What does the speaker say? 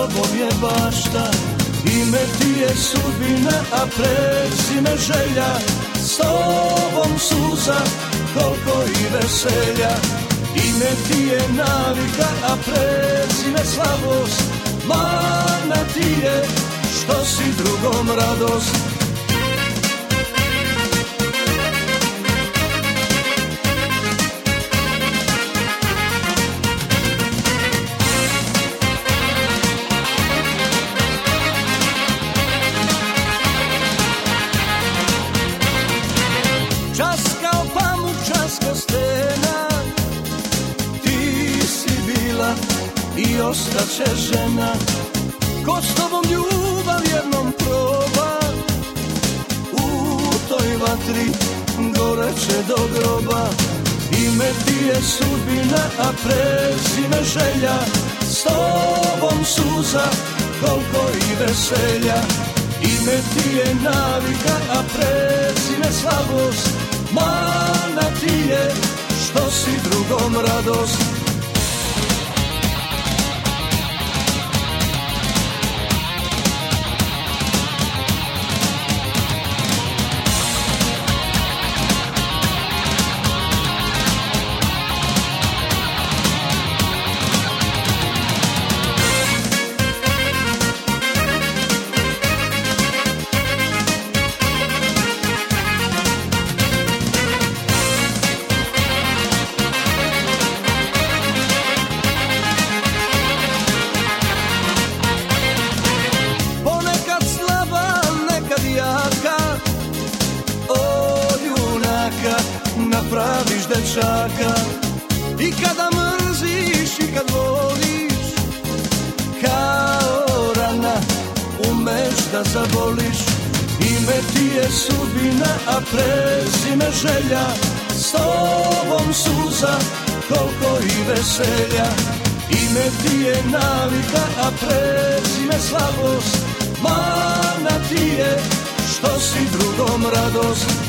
tobom je bašta. Ime ti je sudbina, a prezime želja. S tobom suza, koliko i veselja. Ime ti je navika, a prezime slabost. Mana ti je što si drugom radost. Čas kao pamuk, čas ko stena, ti si bila i ostaće žena. Ko s tobom ljubav jednom proba, u toj vatri goreće do groba. Ime ti je sudbina, a prezime želja. S tobom suza, koliko i veselja. Ime ti je navika, a prezime slabost. Mana ti je što si drugom radost. Napraviš dečaka i kada mrziš i kad voliš, kao rana umeš da zaboliš. Ime ti je sudbina, a prezime želja. S tobom suza, koliko i veselja. Ime ti je navika, a prezime slabost. Mana ti je što si drugom radost.